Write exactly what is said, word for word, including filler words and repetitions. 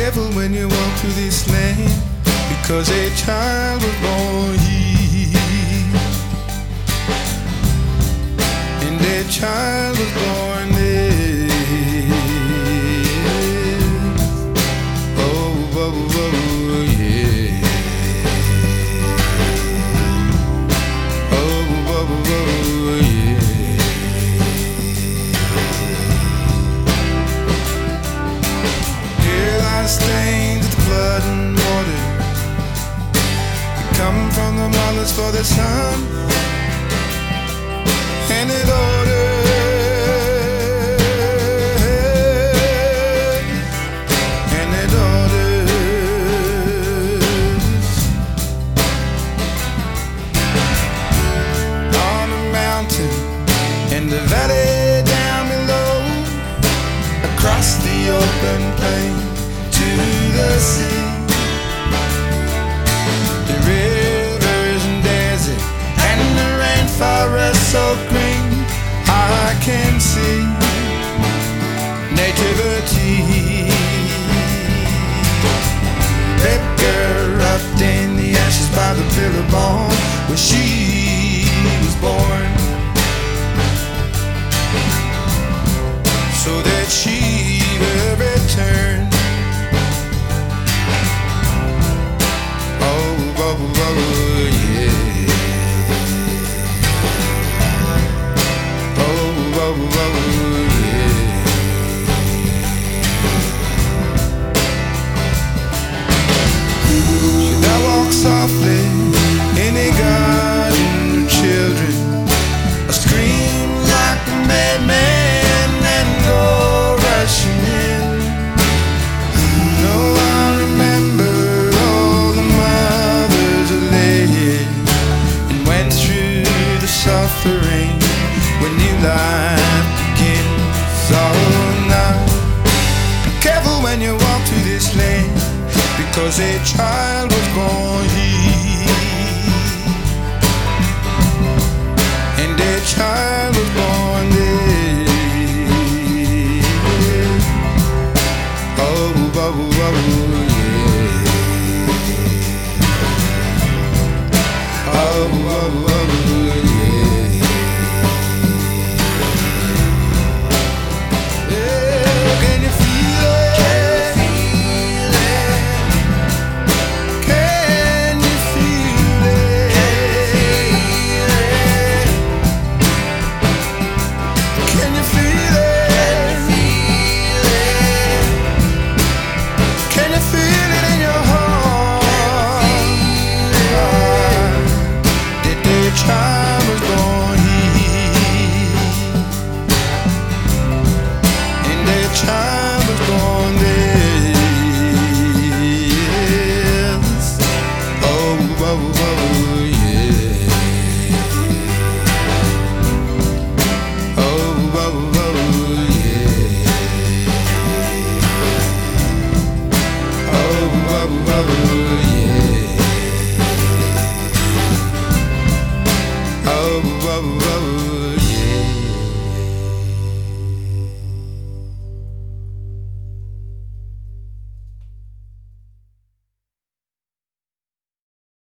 careful when you walk through this land, because a child was born here, and a child was born there. Oh, oh, oh, yeah. Oh, oh, oh, yeah. Here lie the stains of the blood and water that come from the mothers for the son, and it ordered, and it orders on the mountain, in the valley down below, across the open plain to the sea, the rivers and desert and the rainforest so green, I can see nativity. Baby girl wrapped in the ashes by the pillar bone where she was born, so that she will return. Oh, oh, oh, yeah. Oh, oh, oh, yeah. Should I walk softly in a garden of children, or scream like a madman and go rushing in? No, I remember all the mothers who lay here and went through the suffering when new life begins. Oh, now be careful when you walk through this land, because a child was born here, and a child was born there. Oh, oh, oh, yeah. Oh, oh, oh, yeah. Yeah, can you feel it? Can you feel it? Can you feel it? Can you feel it in your heart? That the child was born here, and the child was born there. Yes. Oh, oh, oh, yeah. Oh, oh, oh, yeah. Oh, oh, oh, yeah. Oh, oh, oh,